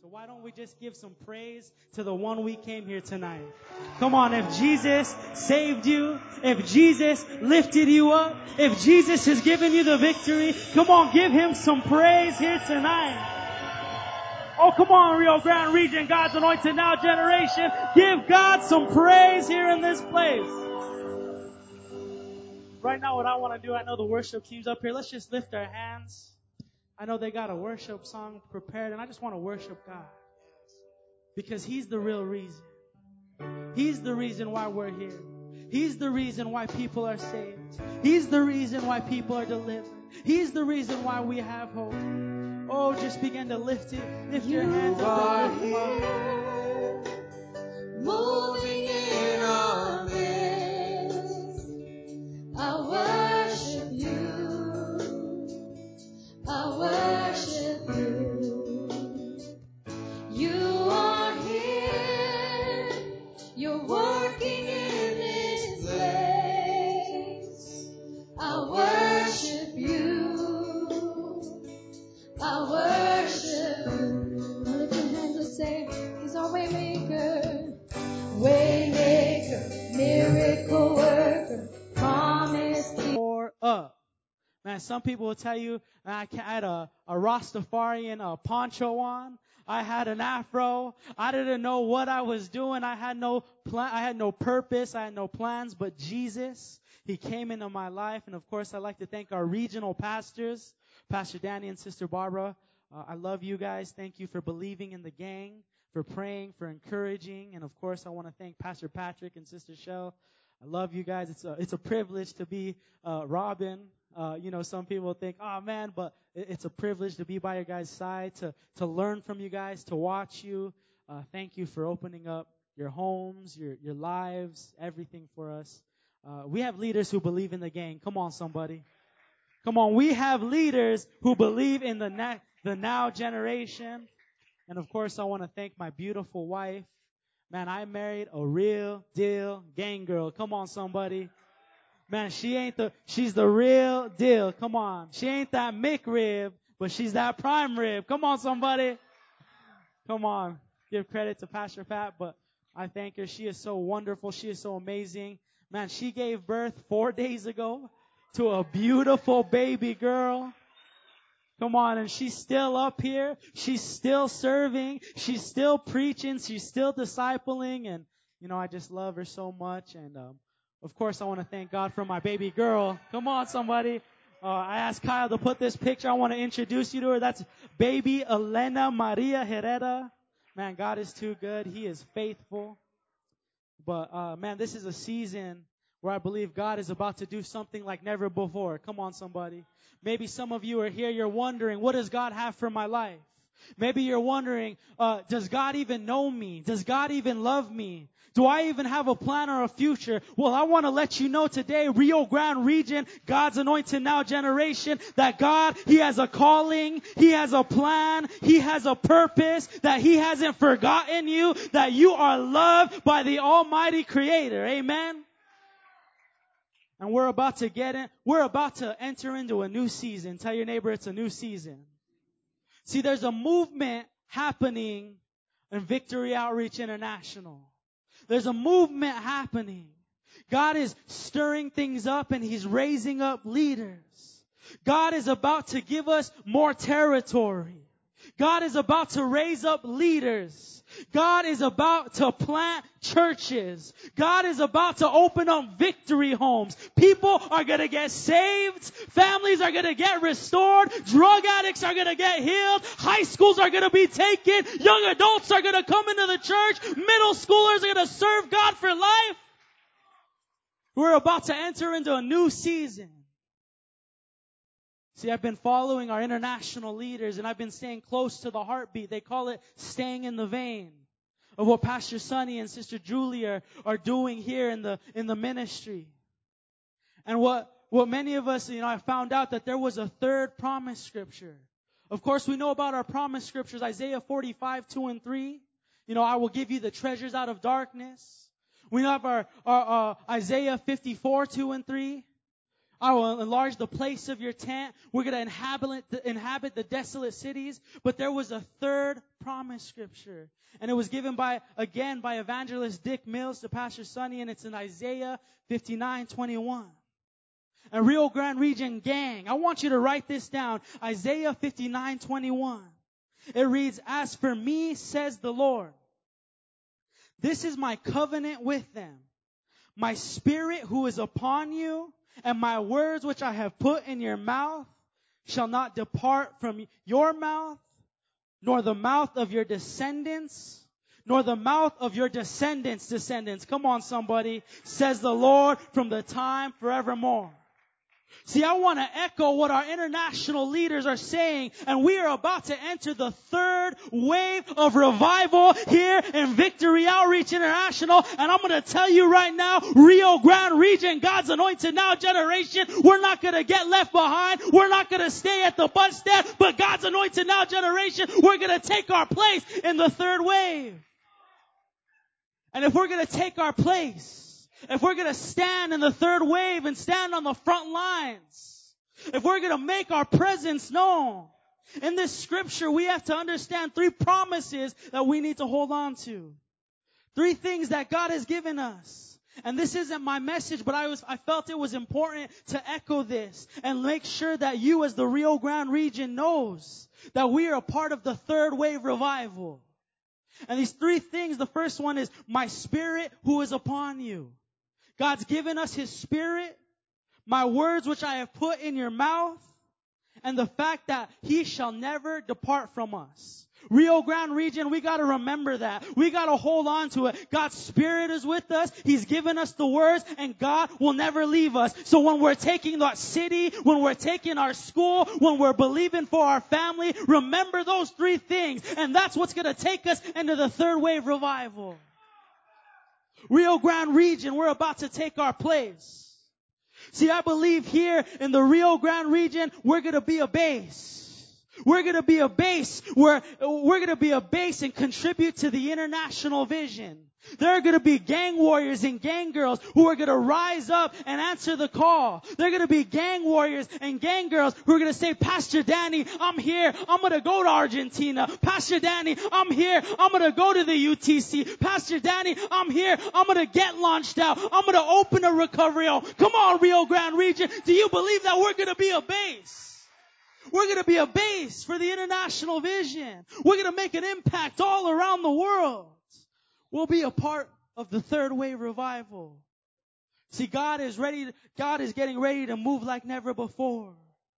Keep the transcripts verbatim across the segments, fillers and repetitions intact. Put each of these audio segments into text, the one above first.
So why don't we just give some praise to the one we came here tonight? Come on, if Jesus saved you, if Jesus lifted you up, if Jesus has given you the victory, come on, give him some praise here tonight. Oh, come on, Rio Grande Region, God's Anointed Now generation. Give God some praise here in this place. Right now, what I want to do, I know the worship team's up here. Let's just lift our hands. I know they got a worship song prepared, and I just want to worship God. Because he's the real reason. He's the reason why we're here. He's the reason why people are saved. He's the reason why people are delivered. He's the reason why we have hope. Oh, just begin to lift it. Lift your hands up. You are here, moving in our midst. I worship you. I worship you. You are here. You're working in this place. I worship you. I worship you. Lift your hands and say, he's our way maker. Way maker, miracle worker, promise keeper. Or up. Man, some people will tell you, I had a, a Rastafarian uh, poncho on. I had an afro. I didn't know what I was doing. I had no plan. I had no purpose. I had no plans. But Jesus, he came into my life. And of course, I'd like to thank our regional pastors, Pastor Danny and Sister Barbara. Uh, I love you guys. Thank you for believing in the gang, for praying, for encouraging. And of course, I want to thank Pastor Patrick and Sister Shell. I love you guys. It's a, it's a privilege to be uh, Robin. Uh, you know, some people think, oh man, but it, it's a privilege to be by your guys' side, to, to learn from you guys, to watch you. Uh, thank you for opening up your homes, your, your lives, everything for us. Uh, we have leaders who believe in the gang. Come on, somebody. Come on. We have leaders who believe in the, na- the now generation. And of course, I want to thank my beautiful wife. Man, I married a real deal gang girl. Come on, somebody. Man, she ain't the, she's the real deal. Come on. She ain't that McRib, but she's that prime rib. Come on, somebody. Come on. Give credit to Pastor Pat, but I thank her. She is so wonderful. She is so amazing. Man, she gave birth four days ago to a beautiful baby girl. Come on, and she's still up here. She's still serving. She's still preaching. She's still discipling. And, you know, I just love her so much. And, um, of course, I want to thank God for my baby girl. Come on, somebody. Uh, I asked Kyle to put this picture. I want to introduce you to her. That's baby Elena Maria Herrera. Man, God is too good. He is faithful. But, uh, man, this is a season where I believe God is about to do something like never before. Come on, somebody. Maybe some of you are here, you're wondering, what does God have for my life? Maybe you're wondering, uh, does God even know me? Does God even love me? Do I even have a plan or a future? Well, I want to let you know today, Rio Grande Region, God's Anointed Now generation, that God, He has a calling, He has a plan, He has a purpose, that He hasn't forgotten you, that you are loved by the Almighty Creator. Amen? And we're about to get in, we're about to enter into a new season. Tell your neighbor it's a new season. See, there's a movement happening in Victory Outreach International. There's a movement happening. God is stirring things up and He's raising up leaders. God is about to give us more territory. God is about to raise up leaders. God is about to plant churches. God is about to open up victory homes. People are going to get saved. Families are going to get restored. Drug addicts are going to get healed. High schools are going to be taken. Young adults are going to come into the church. Middle schoolers are going to serve God for life. We're about to enter into a new season. See, I've been following our international leaders and I've been staying close to the heartbeat. They call it staying in the vein of what Pastor Sonny and Sister Julia are doing here in the, in the ministry. And what, what many of us, you know, I found out that there was a third promise scripture. Of course, we know about our promise scriptures, Isaiah forty-five, two and three. You know, I will give you the treasures out of darkness. We have our, our uh, Isaiah fifty-four, two and three. I will enlarge the place of your tent. We're going to inhabit the, inhabit the desolate cities. But there was a third promise scripture. And it was given by, again, by evangelist Dick Mills to Pastor Sonny. And it's in Isaiah fifty-nine twenty-one. And Rio Grande Region gang, I want you to write this down. Isaiah fifty-nine twenty-one. It reads, as for me, says the Lord, this is my covenant with them. My spirit who is upon you, and my words which I have put in your mouth shall not depart from your mouth, nor the mouth of your descendants, nor the mouth of your descendants' descendants. Come on, somebody, says the Lord, from the time forevermore. See, I want to echo what our international leaders are saying, and we are about to enter the third wave of revival here in Victory Outreach International, and I'm going to tell you right now, Rio Grande Region, God's Anointed Now generation, we're not going to get left behind, we're not going to stay at the bus stop, but God's Anointed Now generation, we're going to take our place in the third wave. And if we're going to take our place, if we're going to stand in the third wave and stand on the front lines, if we're going to make our presence known, in this scripture we have to understand three promises that we need to hold on to. Three things that God has given us. And this isn't my message, but I was, I felt it was important to echo this and make sure that you as the Rio Grande region knows that we are a part of the third wave revival. And these three things, the first one is my spirit who is upon you. God's given us His Spirit, my words which I have put in your mouth, and the fact that He shall never depart from us. Rio Grande region, we gotta remember that. We gotta hold on to it. God's Spirit is with us. He's given us the words, and God will never leave us. So when we're taking that city, when we're taking our school, when we're believing for our family, remember those three things. And that's what's gonna take us into the third wave revival. Rio Grande region, we're about to take our place. See, I believe here in the Rio Grande region, we're going to be a base. We're going to be a base where we're going to be a base and contribute to the international vision. There are going to be gang warriors and gang girls who are going to rise up and answer the call. There are going to be gang warriors and gang girls who are going to say, Pastor Danny, I'm here. I'm going to go to Argentina. Pastor Danny, I'm here. I'm going to go to the U T C. Pastor Danny, I'm here. I'm going to get launched out. I'm going to open a recovery home. Come on, Rio Grande region. Do you believe that we're going to be a base? We're going to be a base for the international vision. We're going to make an impact all around the world. We'll be a part of the third wave revival. See, God is ready. To, God is getting ready to move like never before.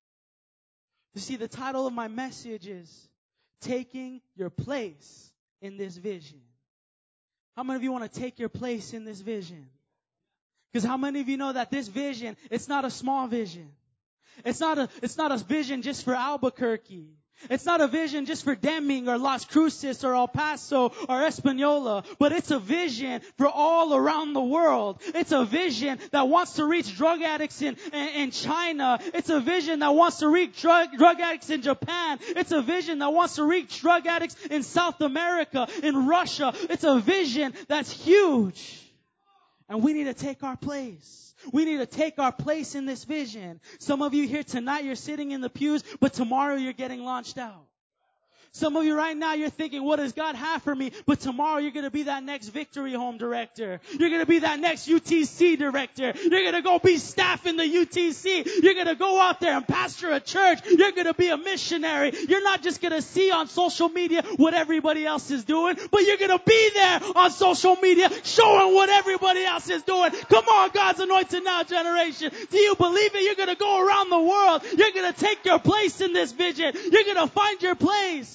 You see, the title of my message is Taking Your Place in This Vision. How many of you want to take your place in this vision? Because how many of you know that this vision, it's not a small vision. It's not a, it's not a vision just for Albuquerque. It's not a vision just for Deming or Las Cruces or El Paso or Espanola, but it's a vision for all around the world. It's a vision that wants to reach drug addicts in, in, in China. It's a vision that wants to reach drug, drug addicts in Japan. It's a vision that wants to reach drug addicts in South America, in Russia. It's a vision that's huge. And we need to take our place. We need to take our place in this vision. Some of you here tonight, you're sitting in the pews, but tomorrow you're getting launched out. Some of you right now, you're thinking, what does God have for me? But tomorrow you're going to be that next Victory Home director. You're going to be that next U T C director. You're going to go be staff in the U T C. You're going to go out there and pastor a church. You're going to be a missionary. You're not just going to see on social media what everybody else is doing, but you're going to be there on social media showing what everybody else is doing. Come on, God's Anointed Now generation. Do you believe it? You're going to go around the world. You're going to take your place in this vision. You're going to find your place.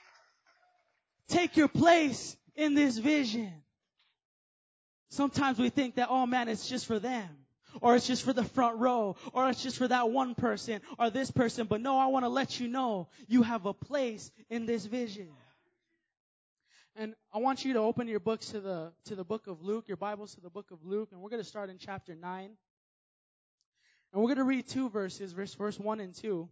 Take your place in this vision. Sometimes we think that, oh man, it's just for them. Or it's just for the front row. Or it's just for that one person or this person. But no, I want to let you know you have a place in this vision. And I want you to open your books to the to the book of Luke, your Bibles to the book of Luke. And we're going to start in chapter nine. And we're going to read two verses, verse, verse one and two.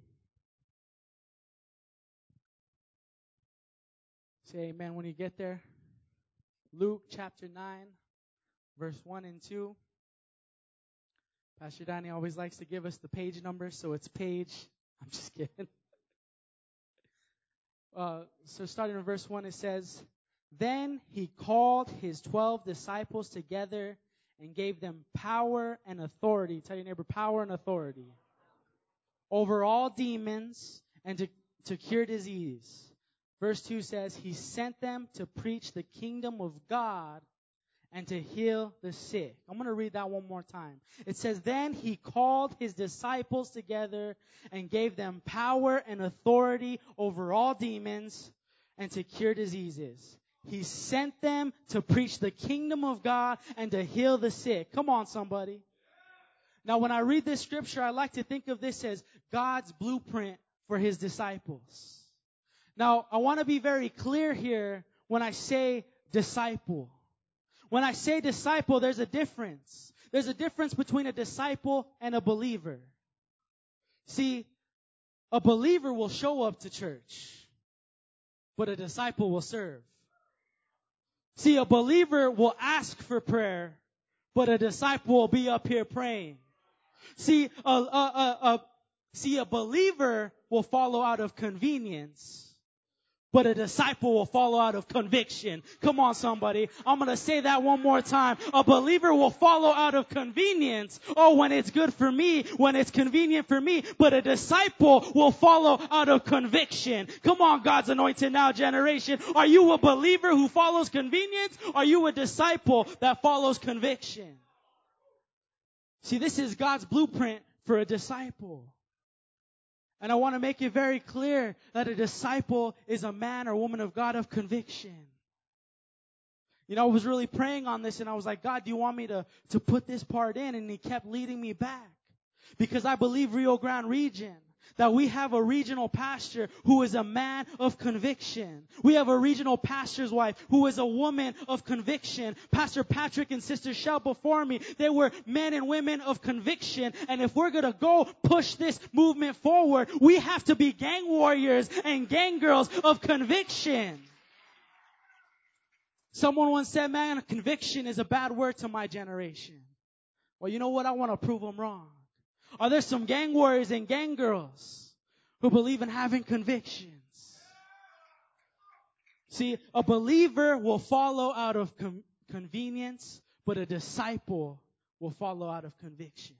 Say amen when you get there. Luke chapter nine, verse one and two. Pastor Danny always likes to give us the page number, so it's page. I'm just kidding. Uh, so starting in verse one, it says, Then he called his twelve disciples together and gave them power and authority. Tell your neighbor, power and authority. Over all demons and to, to cure disease. Verse two says, He sent them to preach the kingdom of God and to heal the sick. I'm going to read that one more time. It says, Then he called his disciples together and gave them power and authority over all demons and to cure diseases. He sent them to preach the kingdom of God and to heal the sick. Come on, somebody. Now, when I read this scripture, I like to think of this as God's blueprint for his disciples. Now, I want to be very clear here when I say disciple. When I say disciple, there's a difference. There's a difference between a disciple and a believer. See, a believer will show up to church, but a disciple will serve. See, a believer will ask for prayer, but a disciple will be up here praying. See, a, a, a, a, see, a believer will follow out of convenience, but a disciple will follow out of conviction. Come on, somebody. I'm going to say that one more time. A believer will follow out of convenience. Oh, when it's good for me, when it's convenient for me. But a disciple will follow out of conviction. Come on, God's anointed now generation. Are you a believer who follows convenience? Are you a disciple that follows conviction? See, this is God's blueprint for a disciple. And I want to make it very clear that a disciple is a man or woman of God of conviction. You know, I was really praying on this and I was like, God, do you want me to, to put this part in? And he kept leading me back. Because I believe Rio Grande region, that we have a regional pastor who is a man of conviction. We have a regional pastor's wife who is a woman of conviction. Pastor Patrick and Sister Shell before me, they were men and women of conviction. And if we're going to go push this movement forward, we have to be gang warriors and gang girls of conviction. Someone once said, man, conviction is a bad word to my generation. Well, you know what? I want to prove them wrong. Are there some gang warriors and gang girls who believe in having convictions? See, a believer will follow out of com- convenience, but a disciple will follow out of conviction.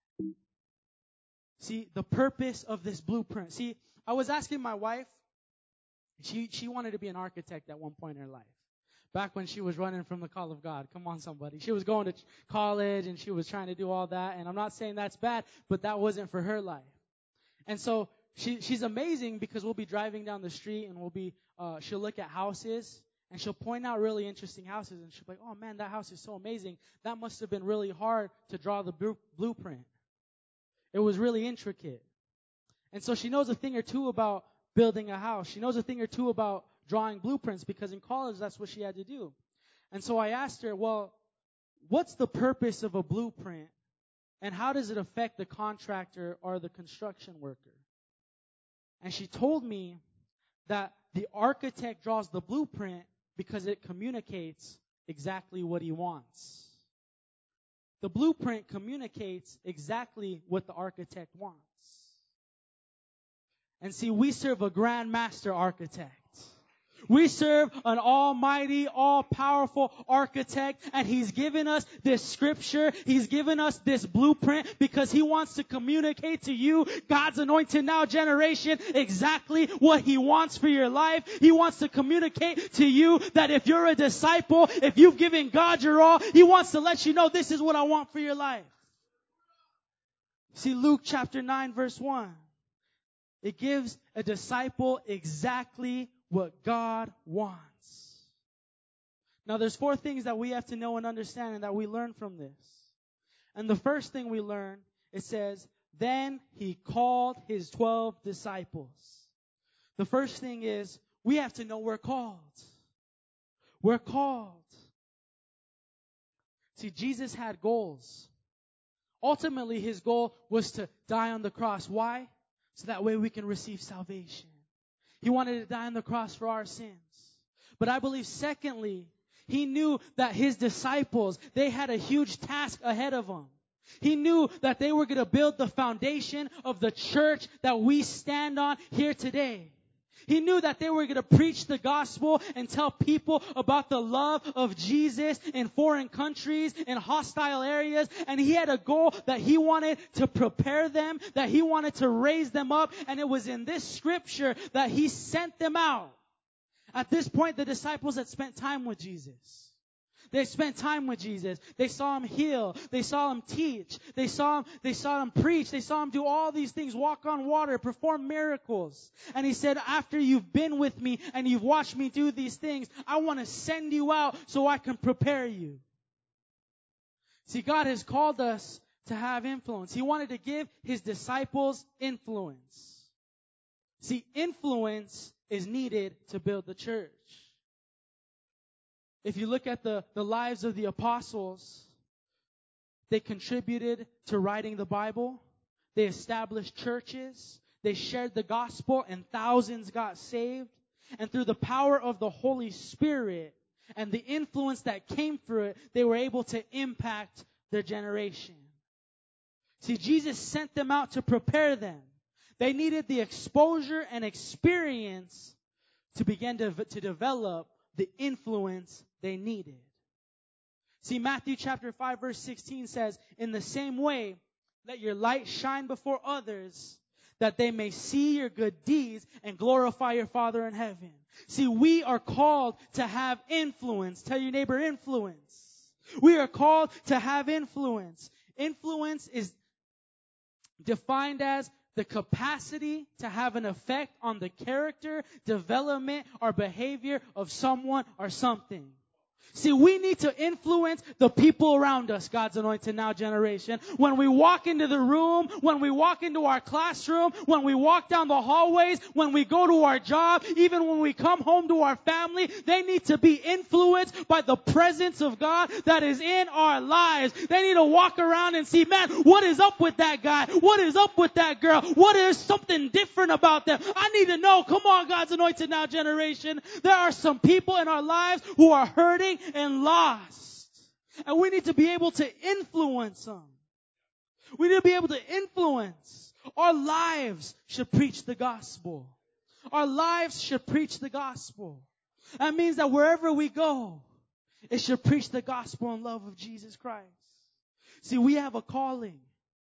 See, the purpose of this blueprint. See, I was asking my wife, she, she wanted to be an architect at one point in her life. Back when she was running from the call of God. Come on, somebody. She was going to college and she was trying to do all that. And I'm not saying that's bad, but that wasn't for her life. And so she she's amazing because we'll be driving down the street and we'll be, uh, she'll look at houses and she'll point out really interesting houses. And she'll be like, oh man, that house is so amazing. That must have been really hard to draw the bl- blueprint. It was really intricate. And so she knows a thing or two about building a house. She knows a thing or two about drawing blueprints because in college that's what she had to do. And so I asked her, well, what's the purpose of a blueprint and how does it affect the contractor or the construction worker? And she told me that the architect draws the blueprint because it communicates exactly what he wants. The blueprint communicates exactly what the architect wants. And see, we serve a grand master architect. We serve an almighty, all-powerful architect, and he's given us this scripture. He's given us this blueprint because he wants to communicate to you, God's anointed now generation, exactly what he wants for your life. He wants to communicate to you that if you're a disciple, if you've given God your all, he wants to let you know this is what I want for your life. See, Luke chapter nine, verse one. It gives a disciple exactly what God wants. Now, there's four things that we have to know and understand and that we learn from this. And the first thing we learn, it says, then he called his twelve disciples. The first thing is, we have to know we're called. We're called. See, Jesus had goals. Ultimately, his goal was to die on the cross. Why? So that way we can receive salvation. He wanted to die on the cross for our sins. But I believe, secondly, he knew that his disciples, they had a huge task ahead of them. He knew that they were going to build the foundation of the church that we stand on here today. He knew that they were going to preach the gospel and tell people about the love of Jesus in foreign countries, in hostile areas. And he had a goal that he wanted to prepare them, that he wanted to raise them up. And it was in this scripture that he sent them out. At this point, the disciples had spent time with Jesus. They spent time with Jesus. They saw him heal. They saw him teach. They saw him, they saw him preach. They saw him do all these things, walk on water, perform miracles. And he said, after you've been with me and you've watched me do these things, I want to send you out so I can prepare you. See, God has called us to have influence. He wanted to give his disciples influence. See, influence is needed to build the church. If you look at the, the lives of the apostles, they contributed to writing the Bible. They established churches. They shared the gospel and thousands got saved. And through the power of the Holy Spirit and the influence that came through it, they were able to impact their generation. See, Jesus sent them out to prepare them. They needed the exposure and experience to begin to, to develop the influence they needed. See, Matthew chapter five verse sixteen says, in the same way, let your light shine before others, that they may see your good deeds and glorify your Father in heaven. See, we are called to have influence. Tell your neighbor, influence. We are called to have influence. Influence is defined as the capacity to have an effect on the character, development, or behavior of someone or something. See, we need to influence the people around us, God's anointed now generation. When we walk into the room, when we walk into our classroom, when we walk down the hallways, when we go to our job, even when we come home to our family, they need to be influenced by the presence of God that is in our lives. They need to walk around and see, man, what is up with that guy? What is up with that girl? What is something different about them? I need to know. Come on, God's anointed now generation. There are some people in our lives who are hurting and lost. And we need to be able to influence them. We need to be able to influence. Our lives should preach the gospel. Our lives should preach the gospel. That means that wherever we go, it should preach the gospel and love of Jesus Christ. See, we have a calling.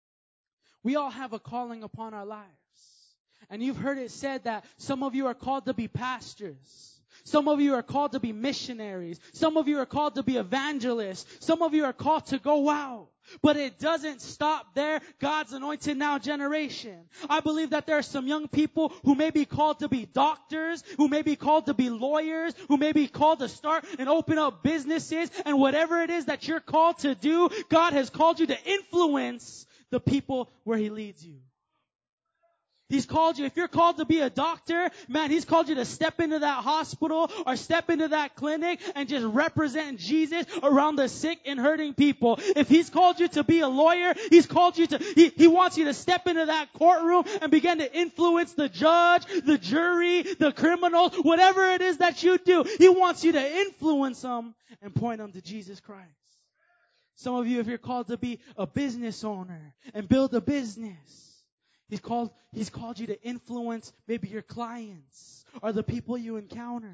We all have a calling upon our lives. And you've heard it said that some of you are called to be pastors. Some of you are called to be missionaries. Some of you are called to be evangelists. Some of you are called to go out. But it doesn't stop there, God's anointed now generation. I believe that there are some young people who may be called to be doctors, who may be called to be lawyers, who may be called to start and open up businesses. And whatever it is that you're called to do, God has called you to influence the people where He leads you. He's called you, if you're called to be a doctor, man, He's called you to step into that hospital or step into that clinic and just represent Jesus around the sick and hurting people. If He's called you to be a lawyer, He's called you to, He, he wants you to step into that courtroom and begin to influence the judge, the jury, the criminals, whatever it is that you do. He wants you to influence them and point them to Jesus Christ. Some of you, if you're called to be a business owner and build a business, He's called, he's called you to influence maybe your clients or the people you encounter.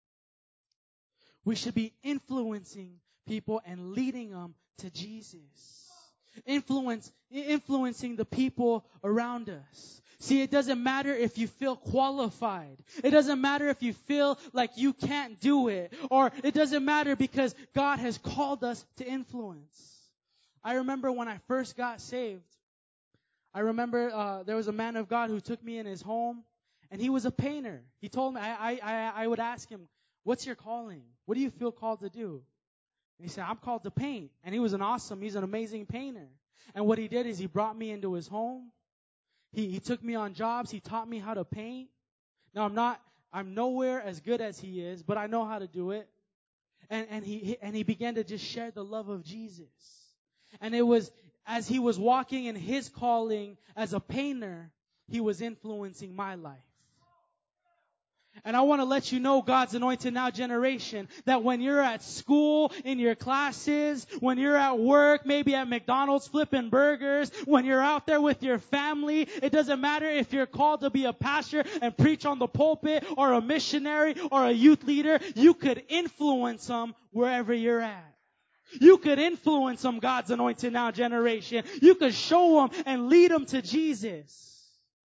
We should be influencing people and leading them to Jesus. Influence, influencing the people around us. See, it doesn't matter if you feel qualified. It doesn't matter if you feel like you can't do it. Or it doesn't matter because God has called us to influence. I remember when I first got saved, I remember uh, there was a man of God who took me in his home, and he was a painter. He told me, I, I, I would ask him, what's your calling? What do you feel called to do? And he said, I'm called to paint. And he was an awesome, he's an amazing painter. And what he did is he brought me into his home. He, he took me on jobs. He taught me how to paint. Now, I'm not, I'm nowhere as good as he is, but I know how to do it. And, and he, and he began to just share the love of Jesus. And it was, as he was walking in his calling as a painter, he was influencing my life. And I want to let you know, God's anointed now generation, that when you're at school, in your classes, when you're at work, maybe at McDonald's flipping burgers, when you're out there with your family, it doesn't matter if you're called to be a pastor and preach on the pulpit or a missionary or a youth leader, you could influence them wherever you're at. You could influence them, God's anointed now generation. You could show them and lead them to Jesus.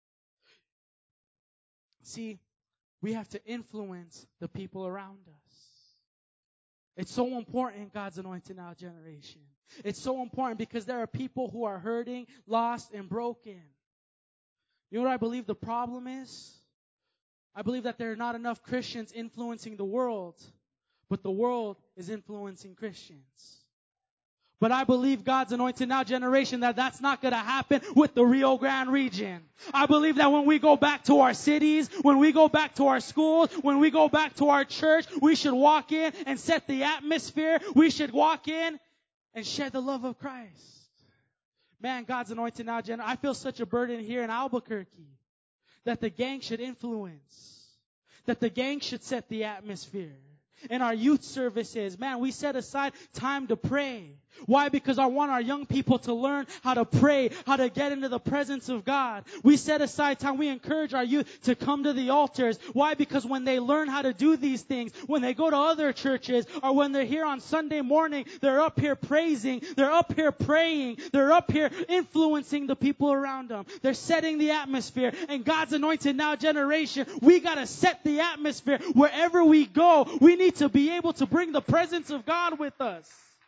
See, we have to influence the people around us. It's so important, God's anointed now generation. It's so important because there are people who are hurting, lost, and broken. You know what I believe the problem is? I believe that there are not enough Christians influencing the world, but the world is influencing Christians. But I believe God's anointed now generation that that's not going to happen with the Rio Grande region. I believe that when we go back to our cities, when we go back to our schools, when we go back to our church, we should walk in and set the atmosphere. We should walk in and share the love of Christ. Man, God's anointed now generation. I feel such a burden here in Albuquerque that the gang should influence, that the gang should set the atmosphere. In our youth services, man, we set aside time to pray. Why? Because I want our young people to learn how to pray, how to get into the presence of God. We set aside time. We encourage our youth to come to the altars. Why? Because when they learn how to do these things, when they go to other churches, or when they're here on Sunday morning, they're up here praising, they're up here praying, they're up here influencing the people around them. They're setting the atmosphere. And God's anointed now generation, we gotta set the atmosphere. Wherever we go, we need to be able to bring the presence of God with us.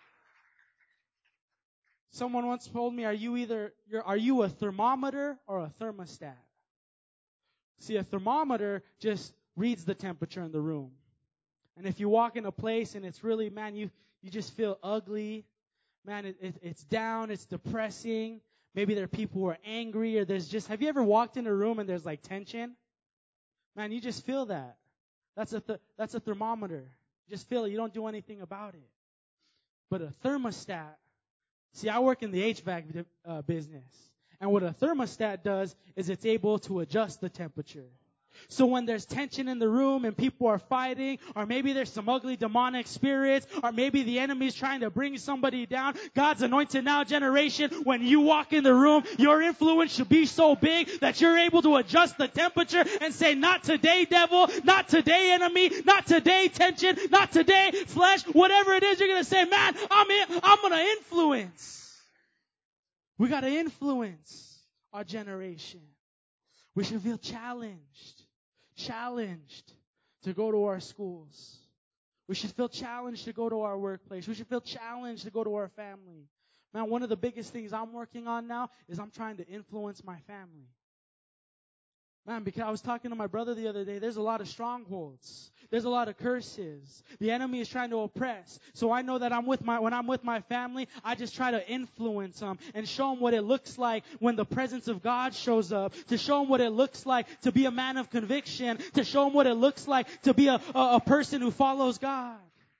Someone once told me, are you either, you're, are you a thermometer or a thermostat? See, a thermometer just reads the temperature in the room. And if you walk in a place and it's really, man, you, you just feel ugly, man, it, it, it's down, it's depressing. Maybe there are people who are angry, or there's just, have you ever walked in a room and there's like tension? Man, you just feel that. That's a th- that's a thermometer. You just feel it. You don't do anything about it. But a thermostat, see, I work in the H V A C uh, business. And what a thermostat does is it's able to adjust the temperature. So when there's tension in the room and people are fighting, or maybe there's some ugly demonic spirits, or maybe the enemy's trying to bring somebody down, God's anointed now generation, when you walk in the room, your influence should be so big that you're able to adjust the temperature and say, not today, devil, not today, enemy, not today, tension, not today, flesh, whatever it is, you're going to say, man, I'm in, I'm going to influence. We got to influence our generation. We should feel challenged. Challenged to go to our schools. We should feel challenged to go to our workplace. We should feel challenged to go to our family. Man, one of the biggest things I'm working on now is I'm trying to influence my family. Man, because I was talking to my brother the other day, there's a lot of strongholds. There's a lot of curses. The enemy is trying to oppress. So I know that I'm with my, when I'm with my family, I just try to influence them and show them what it looks like when the presence of God shows up, to show them what it looks like to be a man of conviction, to show them what it looks like to be a, a, a person who follows God.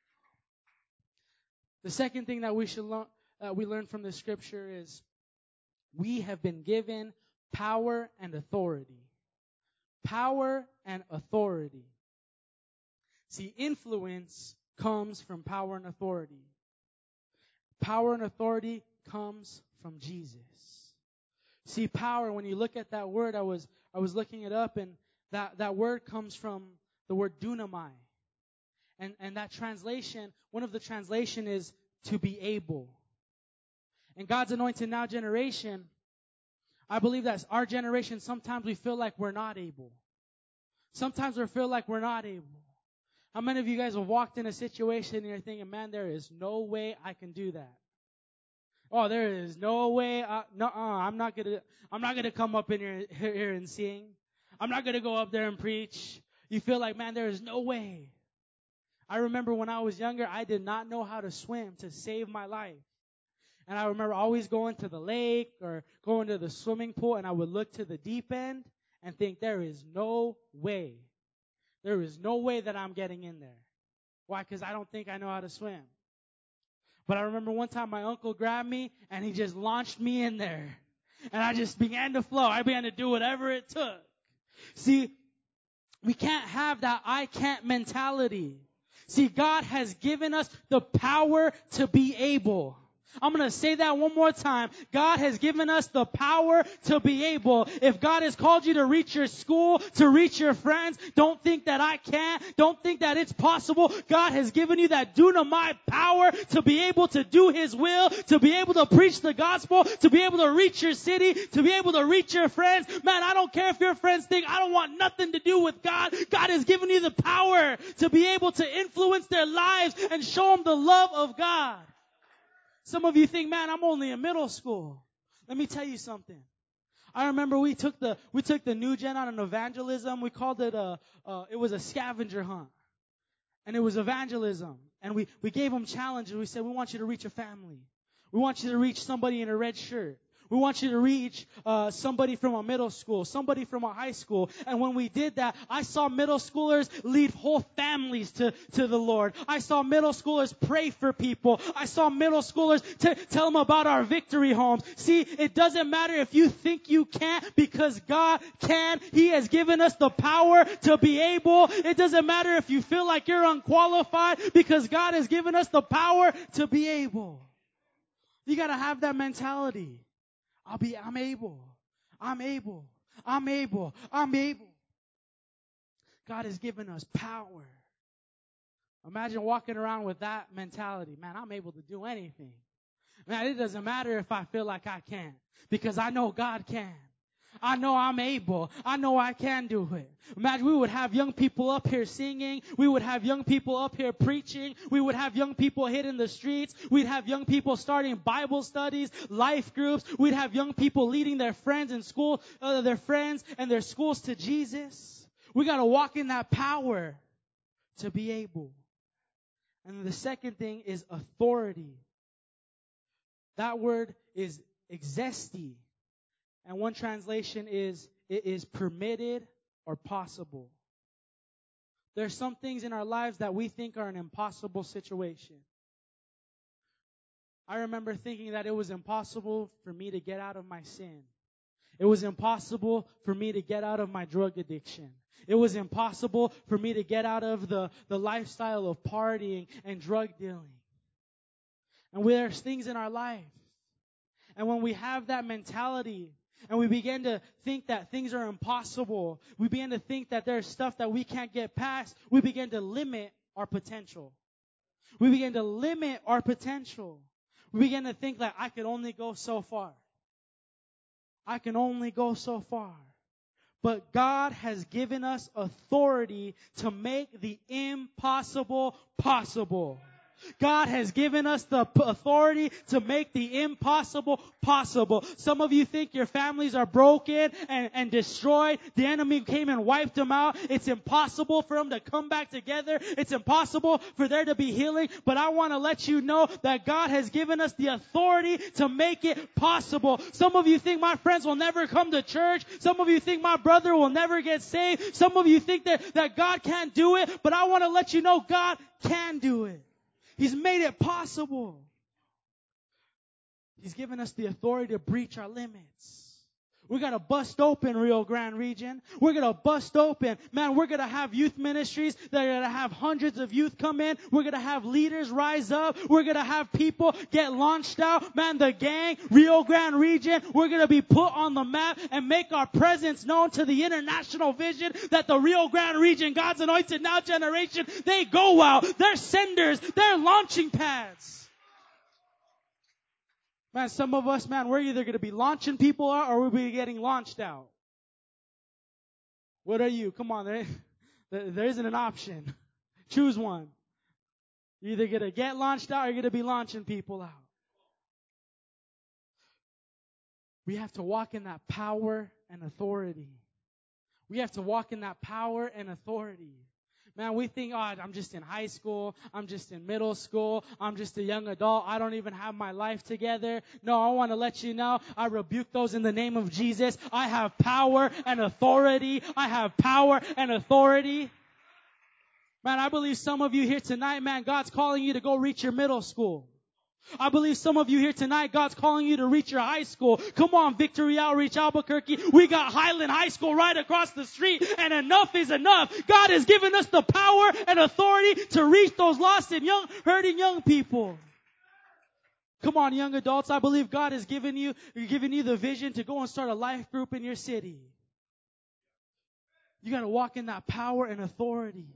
The second thing that we should learn, uh, we learn from this scripture is we have been given power and authority. Power and authority. See, influence comes from power and authority. Power and authority comes from Jesus. See, power, when you look at that word, I was I was looking it up, and that, that word comes from the word dunamai. And, and that translation, one of the translation is to be able. And God's anointed now generation, I believe that our generation, sometimes we feel like we're not able. Sometimes we feel like we're not able. How many of you guys have walked in a situation and you're thinking, man, there is no way I can do that. Oh, there is no way. Uh, no, uh, I'm not gonna. I'm not gonna come up in here, here and sing. I'm not gonna go up there and preach. You feel like, man, there is no way. I remember when I was younger, I did not know how to swim to save my life. And I remember always going to the lake or going to the swimming pool, and I would look to the deep end and think, there is no way. There is no way that I'm getting in there. Why? Because I don't think I know how to swim. But I remember one time my uncle grabbed me, and he just launched me in there. And I just began to flow. I began to do whatever it took. See, We can't have that I can't mentality. See, God has given us the power to be able. I'm going to say that one more time. God has given us the power to be able. If God has called you to reach your school, to reach your friends, don't think that I can't. Don't think that it's possible. God has given you that dunamai power to be able to do His will, to be able to preach the gospel, to be able to reach your city, to be able to reach your friends. Man, I don't care if your friends think I don't want nothing to do with God. God has given you the power to be able to influence their lives and show them the love of God. Some of you think, man, I'm only in middle school. Let me tell you something. I remember we took the we took the new gen on an evangelism. We called it a uh, it was a scavenger hunt, and it was evangelism. And we we gave them challenges. We said, we want you to reach a family. We want you to reach somebody in a red shirt. We want you to reach uh, somebody from a middle school, somebody from a high school. And when we did that, I saw middle schoolers lead whole families to, to the Lord. I saw middle schoolers pray for people. I saw middle schoolers t- tell them about our victory homes. See, it doesn't matter if you think you can't, because God can. He has given us the power to be able. It doesn't matter if you feel like you're unqualified, because God has given us the power to be able. You got to have that mentality. I'll be, I'm able. I'm able. I'm able. I'm able. God has given us power. Imagine walking around with that mentality. Man, I'm able to do anything. Man, it doesn't matter if I feel like I can't, because I know God can. I know I'm able. I know I can do it. Imagine we would have young people up here singing. We would have young people up here preaching. We would have young people hitting the streets. We'd have young people starting Bible studies, life groups. We'd have young people leading their friends in school, uh, their friends and their schools to Jesus. We got to walk in that power to be able. And the second thing is authority. That word is exesti. And one translation is, it is permitted or possible. There are some things in our lives that we think are an impossible situation. I remember thinking that it was impossible for me to get out of my sin. It was impossible for me to get out of my drug addiction. It was impossible for me to get out of the, the lifestyle of partying and drug dealing. And there's things in our life. And when we have that mentality, and we begin to think that things are impossible, we begin to think that there's stuff that we can't get past, we begin to limit our potential. We begin to limit our potential. We begin to think that I can only go so far. I can only go so far. But God has given us authority to make the impossible possible. God has given us the authority to make the impossible possible. Some of you think your families are broken and, and destroyed. The enemy came and wiped them out. It's impossible for them to come back together. It's impossible for there to be healing. But I want to let you know that God has given us the authority to make it possible. Some of you think my friends will never come to church. Some of you think my brother will never get saved. Some of you think that, that God can't do it. But I want to let you know God can do it. He's made it possible. He's given us the authority to breach our limits. We're going to bust open Rio Grande region. We're going to bust open. Man, we're going to have youth ministries that are going to have hundreds of youth come in. We're going to have leaders rise up. We're going to have people get launched out. Man, the gang, Rio Grande region, we're going to be put on the map and make our presence known to the international vision that the Rio Grande region, God's anointed now generation, they go out. They're senders. They're launching pads. Man, some of us, man, we're either going to be launching people out or we'll be getting launched out. What are you? Come on, there, there isn't an option. Choose one. You're either going to get launched out or you're going to be launching people out. We have to walk in that power and authority. We have to walk in that power and authority. Man, we think, oh, I'm just in high school. I'm just in middle school. I'm just a young adult. I don't even have my life together. No, I want to let you know, I rebuke those in the name of Jesus. I have power and authority. I have power and authority. Man, I believe some of you here tonight, man, God's calling you to go reach your middle school. I believe some of you here tonight, God's calling you to reach your high school. Come on, Victory Outreach Albuquerque. We got Highland High School right across the street, and enough is enough. God has given us the power and authority to reach those lost and young, hurting young people. Come on, young adults. I believe God has given you, given you the vision to go and start a life group in your city. You got to walk in that power and authority.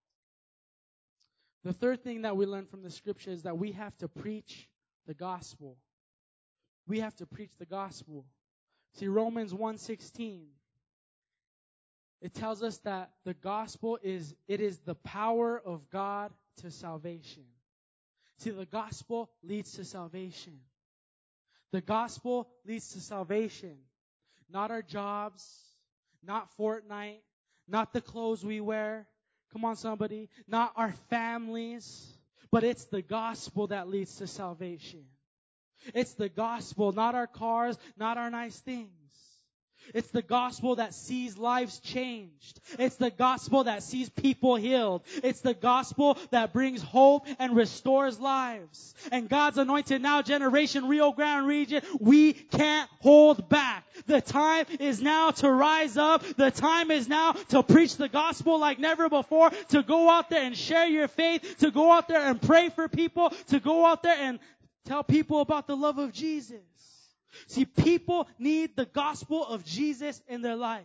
The third thing that we learn from the scripture is that we have to preach the gospel. We have to preach the gospel. See, Romans one sixteen, it tells us that the gospel is, it is the power of God to salvation. See, the gospel leads to salvation. The gospel leads to salvation. Not our jobs, not Fortnite, not the clothes we wear. Come on, somebody. Not our families, but it's the gospel that leads to salvation. It's the gospel, not our cars, not our nice things. It's the gospel that sees lives changed. It's the gospel that sees people healed. It's the gospel that brings hope and restores lives. And God's anointed now generation, Rio Grande region, we can't hold back. The time is now to rise up. The time is now to preach the gospel like never before, to go out there and share your faith, to go out there and pray for people, to go out there and tell people about the love of Jesus. See, people need the gospel of Jesus in their life.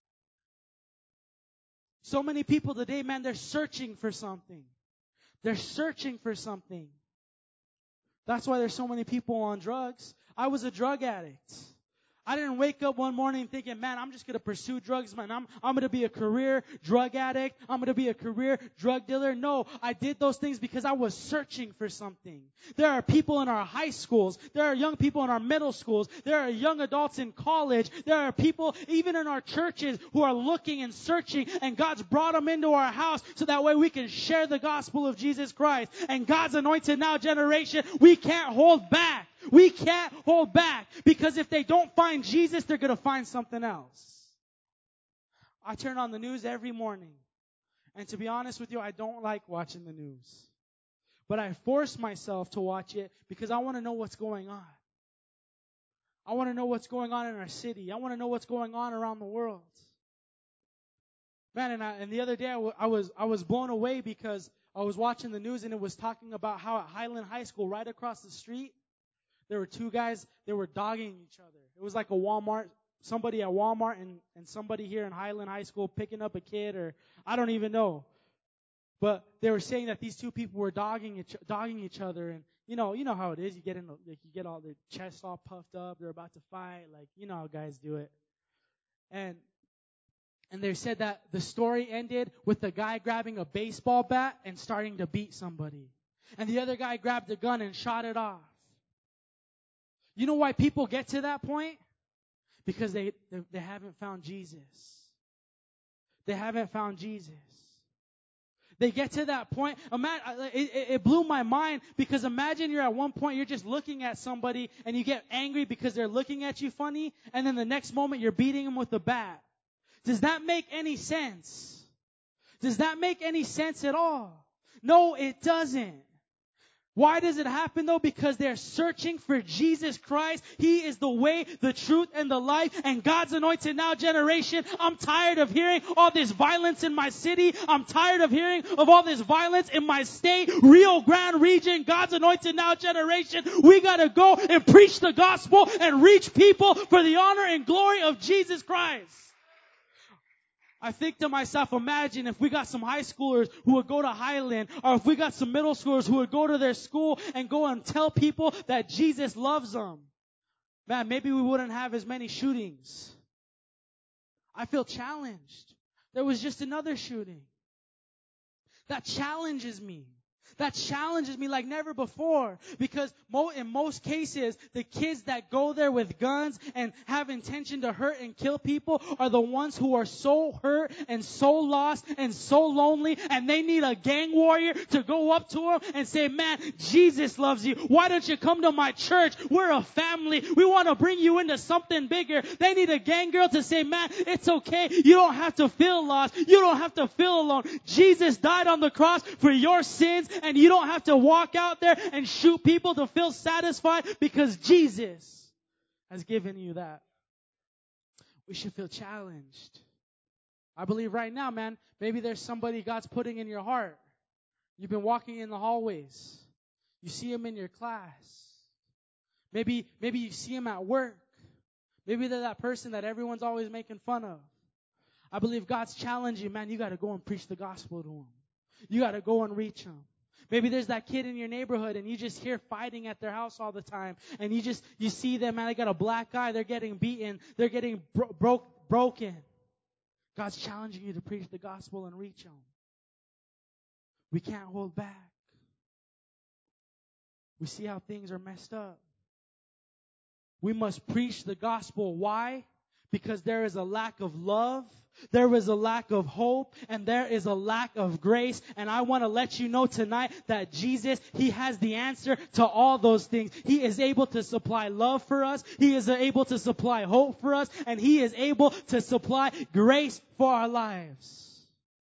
So many people today, man, they're searching for something. They're searching for something. That's why there's so many people on drugs. I was a drug addict. I didn't wake up one morning thinking, man, I'm just going to pursue drugs, man. I'm, I'm going to be a career drug addict. I'm going to be a career drug dealer. No, I did those things because I was searching for something. There are people in our high schools. There are young people in our middle schools. There are young adults in college. There are people even in our churches who are looking and searching, and God's brought them into our house so that way we can share the gospel of Jesus Christ. And God's anointed now generation, we can't hold back. We can't hold back, because if they don't find Jesus, they're going to find something else. I turn on the news every morning, and to be honest with you, I don't like watching the news. But I force myself to watch it because I want to know what's going on. I want to know what's going on in our city. I want to know what's going on around the world. Man, and, I, and the other day I, w- I was I was blown away because I was watching the news, and it was talking about how at Highland High School, right across the street, there were two guys, they were dogging each other. It was like a Walmart, somebody at Walmart and, and somebody here in Highland High School picking up a kid, or I don't even know. But they were saying that these two people were dogging each, dogging each other, and you know, you know how it is. You get in, like, you get all their chests all puffed up. They're about to fight, like you know how guys do it. And and they said that the story ended with the guy grabbing a baseball bat and starting to beat somebody, and the other guy grabbed a gun and shot it off. You know why people get to that point? Because they, they, they haven't found Jesus. They haven't found Jesus. They get to that point. Imagine, it, it blew my mind, because imagine you're at one point, you're just looking at somebody and you get angry because they're looking at you funny, and then the next moment you're beating them with a bat. Does that make any sense? Does that make any sense at all? No, it doesn't. Why does it happen though? Because they're searching for Jesus Christ. He is the way, the truth, and the life. And God's anointed now generation, I'm tired of hearing all this violence in my city. I'm tired of hearing of all this violence in my state, Rio Grande region. God's anointed now generation, we gotta go and preach the gospel and reach people for the honor and glory of Jesus Christ. I think to myself, imagine if we got some high schoolers who would go to Highland, or if we got some middle schoolers who would go to their school and go and tell people that Jesus loves them. Man, maybe we wouldn't have as many shootings. I feel challenged. There was just another shooting. That challenges me. That challenges me like never before, because mo- in most cases, the kids that go there with guns and have intention to hurt and kill people are the ones who are so hurt and so lost and so lonely, and they need a gang warrior to go up to them and say, man, Jesus loves you. Why don't you come to my church? We're a family. We want to bring you into something bigger. They need a gang girl to say, man, it's okay. You don't have to feel lost. You don't have to feel alone. Jesus died on the cross for your sins, And you don't have to walk out there and shoot people to feel satisfied because Jesus has given you that. We should feel challenged. I believe right now, man, maybe there's somebody God's putting in your heart. You've been walking in the hallways. You see him in your class. Maybe, maybe you see him at work. Maybe they're that person that everyone's always making fun of. I believe God's challenging you, man. You got to go and preach the gospel to them. You got to go and reach them. Maybe there's that kid in your neighborhood and you just hear fighting at their house all the time. And you just, you see them, man, they got a black eye. They're getting beaten. They're getting bro- broke, broken. God's challenging you to preach the gospel and reach them. We can't hold back. We see how things are messed up. We must preach the gospel. Why? Because there is a lack of love, there is a lack of hope, and there is a lack of grace. And I want to let you know tonight that Jesus, He has the answer to all those things. He is able to supply love for us. He is able to supply hope for us. And He is able to supply grace for our lives.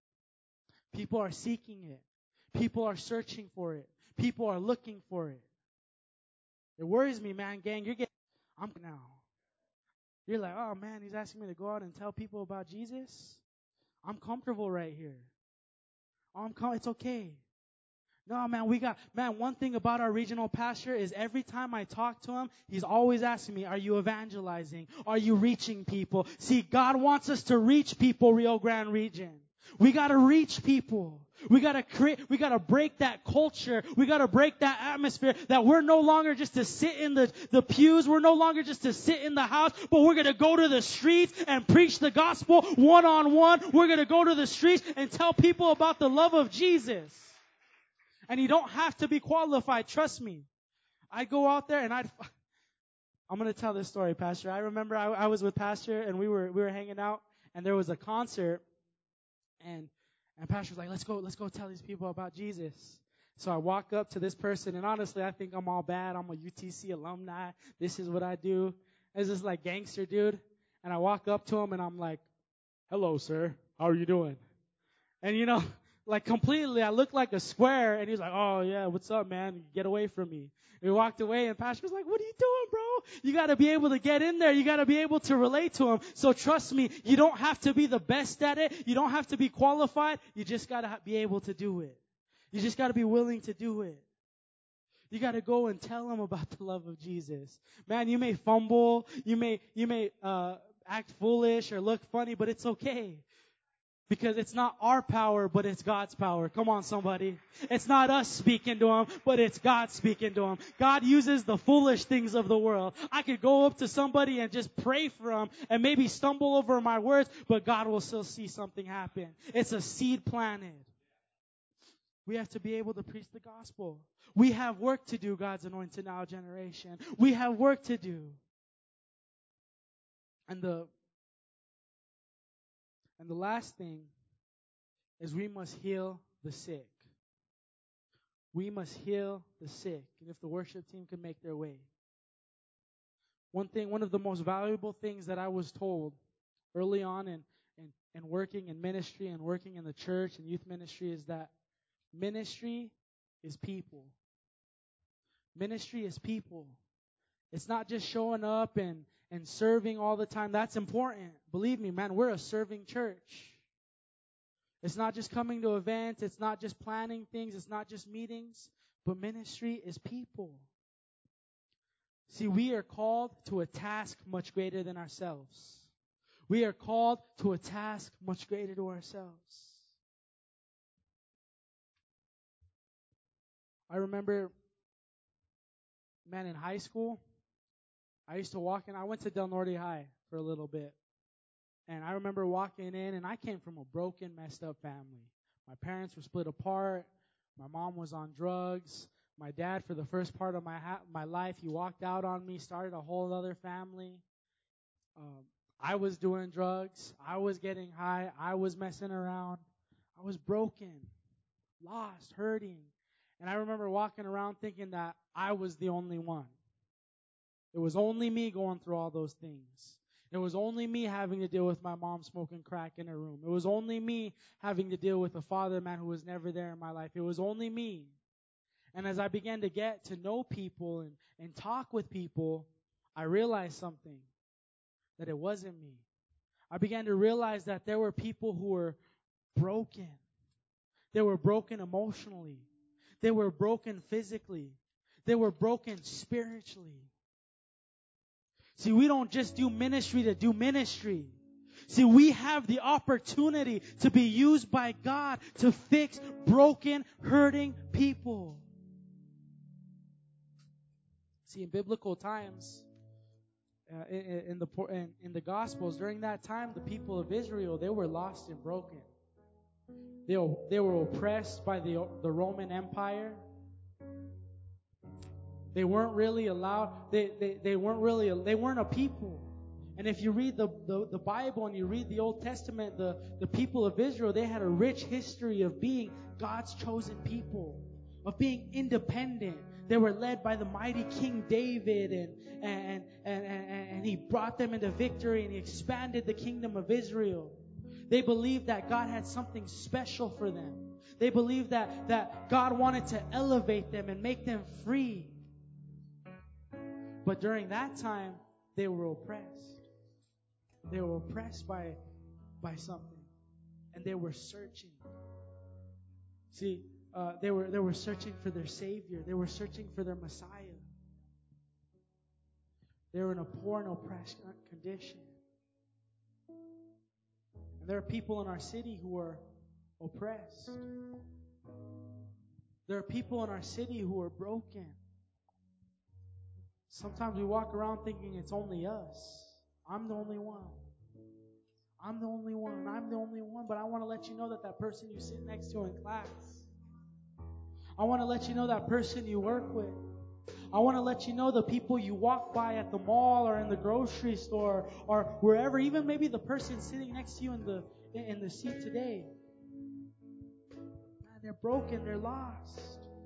People are seeking it. People are searching for it. People are looking for it. It worries me, man, gang. You're getting, I'm now. You're like, oh, man, he's asking me to go out and tell people about Jesus? I'm comfortable right here. I'm com- it's okay. No, man, we got, man, one thing about our regional pastor is every time I talk to him, he's always asking me, are you evangelizing? Are you reaching people? See, God wants us to reach people, Rio Grande region. We got to reach people. We got to create, we got to break that culture. We got to break that atmosphere that we're no longer just to sit in the, the pews. We're no longer just to sit in the house, but we're going to go to the streets and preach the gospel one on one. We're going to go to the streets and tell people about the love of Jesus. And you don't have to be qualified. Trust me. I'd go out there and I'd, I'm going to tell this story, Pastor. I remember I, I was with Pastor and we were, we were hanging out and there was a concert. And and Pastor was like, let's go, let's go tell these people about Jesus. So I walk up to this person, and honestly, I think I'm all bad. I'm a U T C alumni. This is what I do. It's this like gangster dude. And I walk up to him, and I'm like, hello, sir. How are you doing? And, you know, like completely, I look like a square. And he's like, oh, yeah, what's up, man? Get away from me. And we walked away, and Pastor was like, what are you doing, bro? You got to be able to get in there. You got to be able to relate to him. So trust me, you don't have to be the best at it. You don't have to be qualified. You just got to be able to do it. You just got to be willing to do it. You got to go and tell them about the love of Jesus. Man, you may fumble. You may, you may, uh, act foolish or look funny, but it's okay. Because it's not our power, but it's God's power. Come on, somebody. It's not us speaking to him, but it's God speaking to him. God uses the foolish things of the world. I could go up to somebody and just pray for them and maybe stumble over my words, but God will still see something happen. It's a seed planted. We have to be able to preach the gospel. We have work to do, God's anointed now generation. We have work to do. And the And the last thing is we must heal the sick. We must heal the sick. And if the worship team can make their way. One thing, one of the most valuable things that I was told early on in, in, in working in ministry and working in the church and youth ministry is that ministry is people. Ministry is people. It's not just showing up and and serving all the time. That's important. Believe me, man, we're a serving church. It's not just coming to events. It's not just planning things. It's not just meetings. But ministry is people. See, we are called to a task much greater than ourselves. We are called to a task much greater to ourselves. I remember, man, in high school, I used to walk in. I went to Del Norte High for a little bit. And I remember walking in, and I came from a broken, messed up family. My parents were split apart. My mom was on drugs. My dad, for the first part of my ha- my life, he walked out on me, started a whole other family. Um, I was doing drugs. I was getting high. I was messing around. I was broken, lost, hurting. And I remember walking around thinking that I was the only one. It was only me going through all those things. It was only me having to deal with my mom smoking crack in her room. It was only me having to deal with a father, man, who was never there in my life. It was only me. And as I began to get to know people and, and talk with people, I realized something, that it wasn't me. I began to realize that there were people who were broken. They were broken emotionally. They were broken physically. They were broken spiritually. See, we don't just do ministry to do ministry. See, we have the opportunity to be used by God to fix broken, hurting people. See, in biblical times, uh, in, in the in, in the Gospels, during that time, the people of Israel, they were lost and broken. They were, they were oppressed by the the Roman Empire. They weren't really allowed. They they, they weren't really. They weren't a people. And if you read the, the, the Bible and you read the Old Testament, the, the people of Israel, they had a rich history of being God's chosen people, of being independent. They were led by the mighty King David, and, and, and, and, and he brought them into victory, and he expanded the kingdom of Israel. They believed that God had something special for them. They believed that, that God wanted to elevate them and make them free. But during that time, they were oppressed. They were oppressed by, by something, and they were searching. See, uh, they were they were searching for their Savior. They were searching for their Messiah. They were in a poor and oppressed condition. And there are people in our city who are oppressed. There are people in our city who are broken. Sometimes we walk around thinking it's only us. I'm the only one. I'm the only one. I'm the only one. But I want to let you know that that person you sit next to in class. I want to let you know that person you work with. I want to let you know the people you walk by at the mall or in the grocery store or wherever, even maybe the person sitting next to you in the in the seat today. Man, they're broken. They're lost.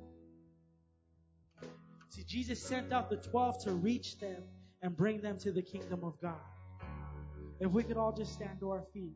See, Jesus sent out the twelve to reach them and bring them to the kingdom of God. If we could all just stand to our feet.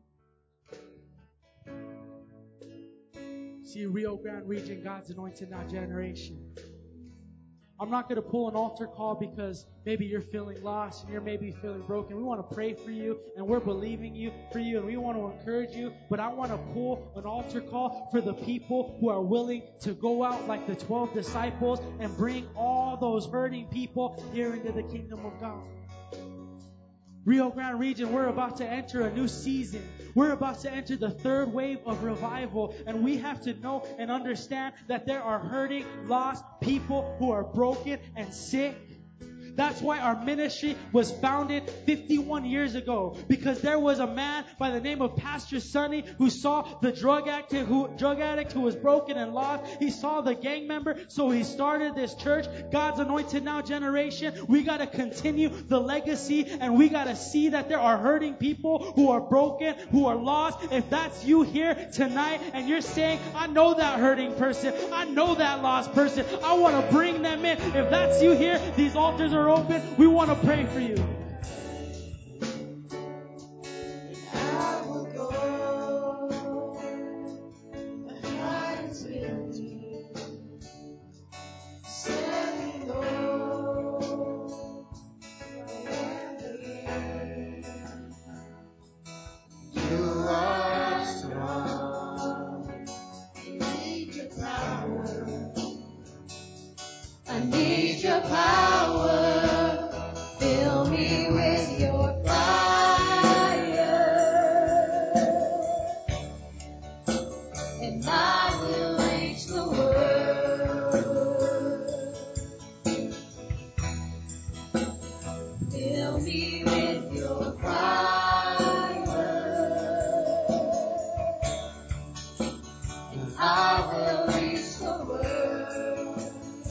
See, Rio Grande Region, God's Anointed Now generation. I'm not going to pull an altar call because maybe you're feeling lost and you're maybe feeling broken. We want to pray for you, and we're believing you for you, and we want to encourage you. But I want to pull an altar call for the people who are willing to go out like the twelve disciples and bring all those hurting people here into the kingdom of God. Rio Grande Region, we're about to enter a new season. We're about to enter the third wave of revival, and we have to know and understand that there are hurting, lost people who are broken and sick. That's why our ministry was founded fifty-one years ago, because there was a man by the name of Pastor Sonny who saw the drug addict who, drug addict who was broken and lost. He saw the gang member, so he started this church, God's Anointed Now generation. We got to continue the legacy, and we got to see that there are hurting people who are broken, who are lost. If that's you here tonight and you're saying, I know that hurting person, I know that lost person, I want to bring them in. If that's you here, these altars are open. We want to pray for you. I will go. My heart is with you. Send me, Lord. You are strong. I need your power. I need your power. Fill me with your fire, and I will reach the world. Fill me with your fire, and I will reach the world.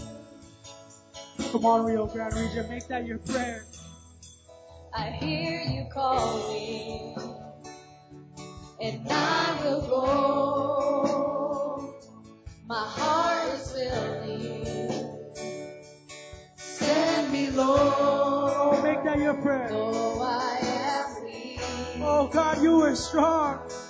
Come on, Rio Grande Region, make that your prayer. I hear you calling, and I will go. My heart is willing. Send me, Lord. Oh, make that your prayer. Though I am weak. Oh, God, you are strong.